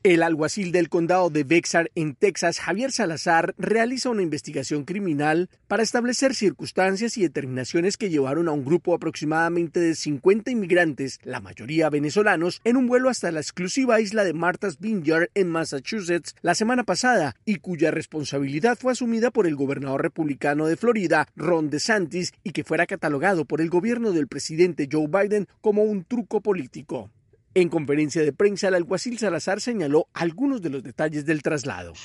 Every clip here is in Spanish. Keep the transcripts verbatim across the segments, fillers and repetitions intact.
El alguacil del condado de Bexar, en Texas, Javier Salazar, realiza una investigación criminal para establecer circunstancias y determinaciones que llevaron a un grupo aproximadamente de cincuenta inmigrantes, la mayoría venezolanos, en un vuelo hasta la exclusiva isla de Martha's Vineyard en Massachusetts la semana pasada, y cuya responsabilidad fue asumida por el gobernador republicano de Florida, Ron DeSantis, y que fuera catalogado por el gobierno del presidente Joe Biden como un truco político. En conferencia de prensa, el alguacil Salazar señaló algunos de los detalles del traslado.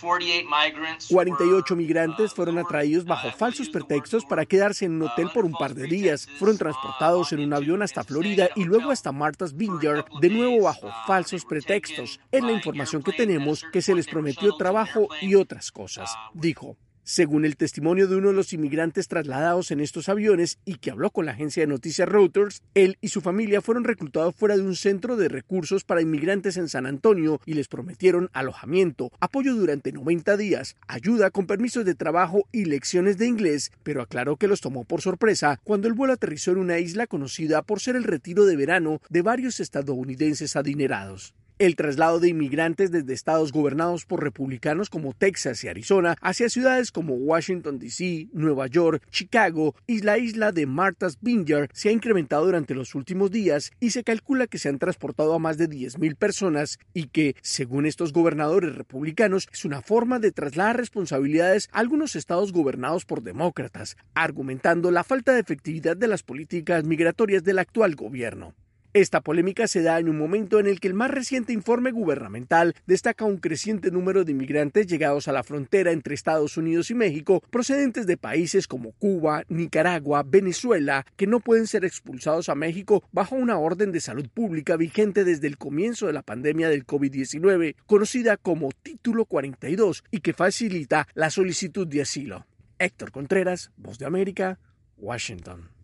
cuarenta y ocho migrantes fueron atraídos bajo falsos pretextos para quedarse en un hotel por un par de días. Fueron transportados en un avión hasta Florida y luego hasta Martha's Vineyard, de nuevo bajo falsos pretextos. Es la información que tenemos, que se les prometió trabajo y otras cosas, dijo. Según el testimonio de uno de los inmigrantes trasladados en estos aviones y que habló con la agencia de noticias Reuters, él y su familia fueron reclutados fuera de un centro de recursos para inmigrantes en San Antonio y les prometieron alojamiento, apoyo durante noventa días, ayuda con permisos de trabajo y lecciones de inglés, pero aclaró que los tomó por sorpresa cuando el vuelo aterrizó en una isla conocida por ser el retiro de verano de varios estadounidenses adinerados. El traslado de inmigrantes desde estados gobernados por republicanos como Texas y Arizona hacia ciudades como Washington, D C, Nueva York, Chicago y la isla de Martha's Vineyard se ha incrementado durante los últimos días y se calcula que se han transportado a más de diez mil personas y que, según estos gobernadores republicanos, es una forma de trasladar responsabilidades a algunos estados gobernados por demócratas, argumentando la falta de efectividad de las políticas migratorias del actual gobierno. Esta polémica se da en un momento en el que el más reciente informe gubernamental destaca un creciente número de inmigrantes llegados a la frontera entre Estados Unidos y México, procedentes de países como Cuba, Nicaragua, Venezuela, que no pueden ser expulsados a México bajo una orden de salud pública vigente desde el comienzo de la pandemia del COVID diecinueve, conocida como Título cuarenta y dos, y que facilita la solicitud de asilo. Héctor Contreras, Voz de América, Washington.